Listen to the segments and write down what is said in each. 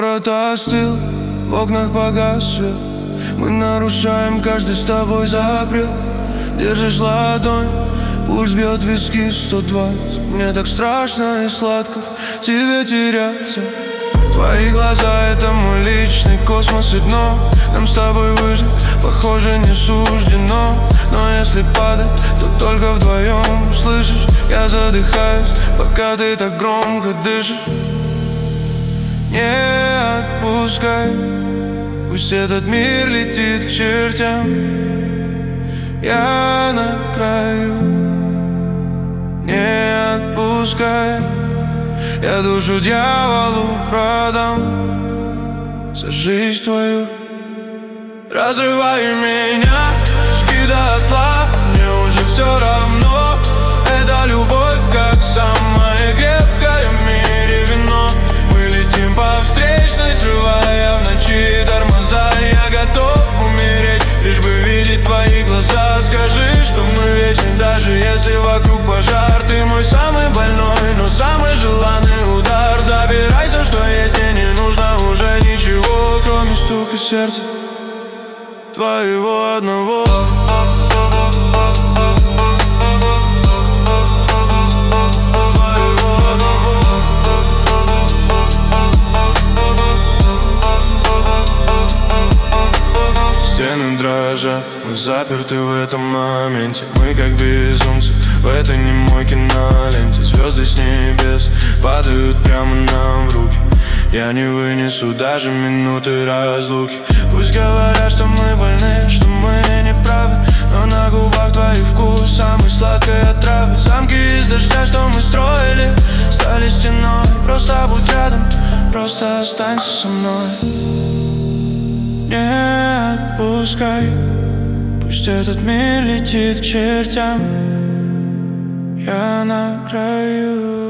Город остыл, в окнах погас свет. Мы нарушаем каждый с тобой запрет. Держишь ладонь, пульс бьет в виски 120. Мне так страшно и сладко в тебе теряться. Твои глаза — это мой личный космос и дно. Нам с тобой выжить, похоже, не суждено. Но если падать, то только вдвоем. Слышишь, я задыхаюсь, пока ты так громко дышишь. Не отпускай, пусть этот мир летит к чертям. Я на краю. Не отпускай, я душу дьяволу продам за жизнь твою. Разрывай меня, жги дотла, мне уже все равно. Это любовь, как самое крепкое в мире вино. Мы летим по встречной, срывая в ночи тормоза. Я готов умереть, лишь бы видеть твои глаза. Скажи, что мы вечны, даже если вокруг пожар. Ты мой самый больной, но самый желанный удар. Забирай все, что есть, мне не нужно уже ничего, кроме стука сердца твоего одного. Стены дрожат, мы заперты в этом моменте. Мы как безумцы в этой немой киноленте. Звезды с небес падают прямо нам в руки. Я не вынесу даже минуты разлуки. Пусть говорят, что мы больны, что мы не правы, но на губах твой вкус самый сладкой отравы. Замки из дождя, что мы строили, стали стеной. Просто будь рядом, просто останься со мной. Не отпускай, пусть этот мир летит к чертям. Я на краю.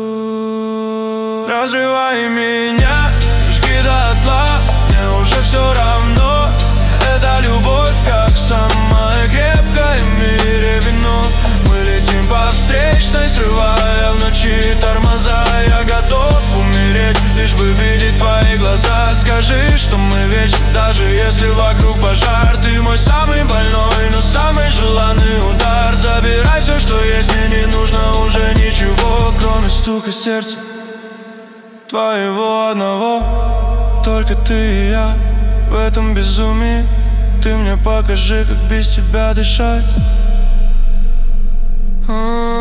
Разрывай меня, жги дотла, мне уже все равно. Это любовь, как самое крепкое в мире вино. Мы летим по встречной, срывая в ночи тормоза. Я готов умереть, лишь бы видеть твои глаза. Скажи, что мы вечны, даже если вокруг пожар. Ты мой самый больной, но самый желанный удар. Забирай все, что есть, мне не нужно уже ничего, кроме стука сердца твоего одного. Только ты и я в этом безумии. Ты мне покажи, как без тебя дышать.